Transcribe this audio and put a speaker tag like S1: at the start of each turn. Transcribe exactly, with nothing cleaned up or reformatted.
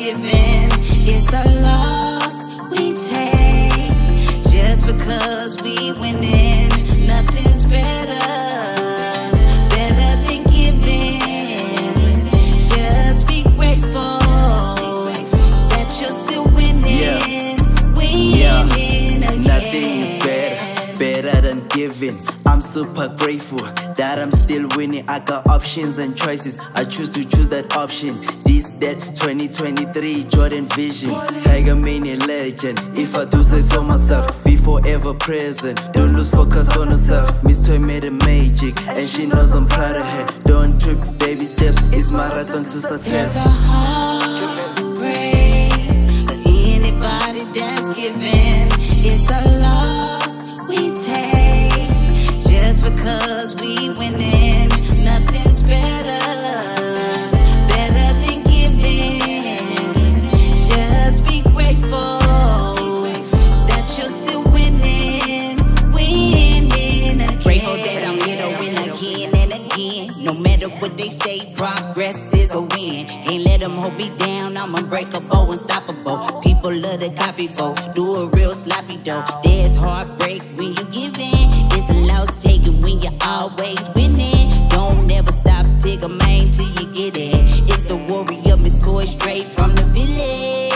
S1: given. It's a loss we take. Just because we winning, nothing's better. Better than giving. Just be grateful that you're still winning.
S2: Yeah.
S1: Winning
S2: Yeah.
S1: again.
S2: Nothing is better, better than giving. I'm super grateful that I'm still winning. I got options and choices. I choose to choose that option. This, that, twenty twenty-three Jordan vision. Tiger Mania legend. If I do say so myself, be forever present. Don't lose focus on herself. Miss Toy made a magic, and she knows I'm proud of her. Don't trip, baby steps. It's marathon to
S1: There's a
S2: success.
S1: heartbreak for anybody that's given. It's a loss we take. Just because we winning, nothing's better. Better than giving. Just be grateful that you're still winning. Winning again.
S3: Grateful that I'm here to win again and again. No matter what they say, progress is a win. Ain't let them hold me down, I'm unbreakable, unstoppable. People love to copy folks, do a real sloppy dough. There's heartbreak when you give in. It's a loss taken when you're always winning. Don't never stop, take a main till you get it. It's the warrior, Miss Toy, straight from the village.